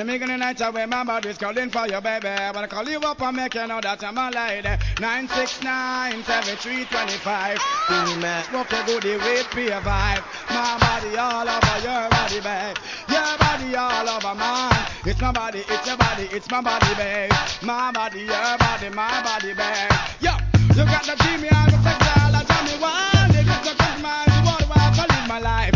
Let me get a night away, my body's calling for you, baby. Wanna call you up and make you know that I'm a lady. 969-7325. Feel me, smoke a goodie with peer vibe. My body all over your body, babe. Your body all over mine. It's my body, it's your body, it's my body, babe. My body, your body, my body, babe. Yo, you got the Jimmy, I'm the sex, all I tell me why. They just look at my, you want to live my life.